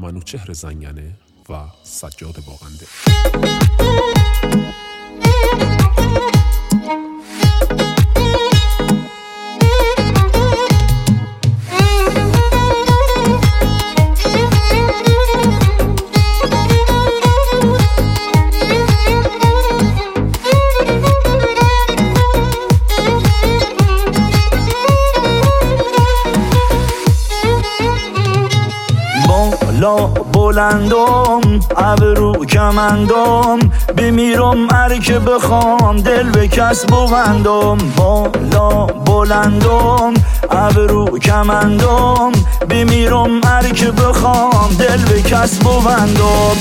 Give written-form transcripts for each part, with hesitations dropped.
منوچهر زنگنه و سجاد باغنده. بالا بلندم ابرو کمندم بمیرم هر که بخوام دل به کس ببندم. بالا بلندم ابرو کمندم بمیرم هر که بخوام دل به کس ببندم.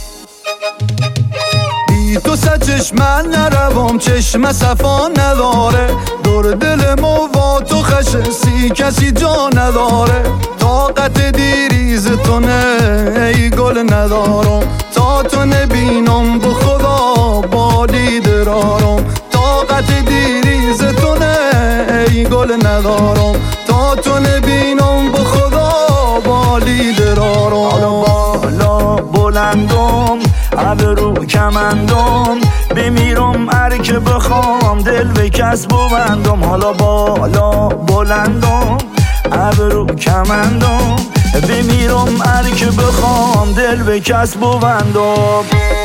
بی تو چشم من نروام چشم صفا نداره دور دل ما تو خشسی کسی جا نداره. طاقت دیریز تو نه ای گل ندارم تا تو نبینم به خدا بالی درارم. طاقت دیریز تو نه ای گل ندارم تا تو نبینم به خدا بالی درارم. بالا بلندم ابرو کمندم بمیرم هر که بخوام دل به کس ببندم. حالا بالا بلندم ابرو کمندم بمیرم هر که بخوام دل به کس ببندم.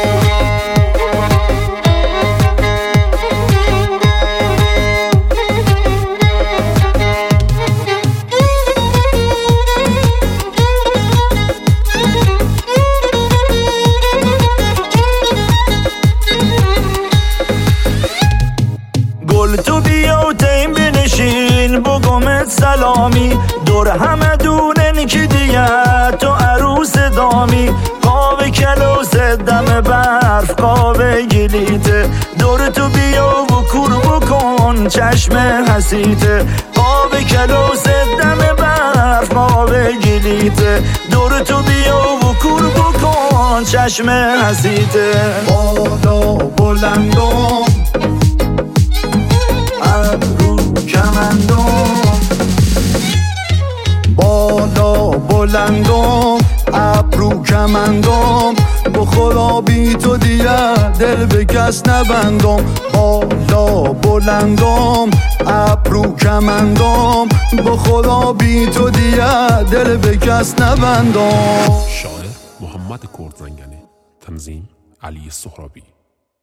گل تو بیا و تیم بنشین بگمت سلامی دور همه دونن که دیگه تو عروس دامی. قاوه کلوس دم برف قاوه گلیته دور تو بیا و کور بکن چشم حسیته. قاوه کلوس دم برف قاوه گلیته دور تو بیا و کور بکن چشم حسیته. بالا بلندم ابرو کمندم بالا بلندم ابرو کمندم به خدا بی تو دیگه دل به کس نبندم. بالا بلندم ابرو کمندم به خدا بی تو دیگه دل به کس نبندم. شاعر محمد کرد زنگنه، تنظیم علی سهرابی.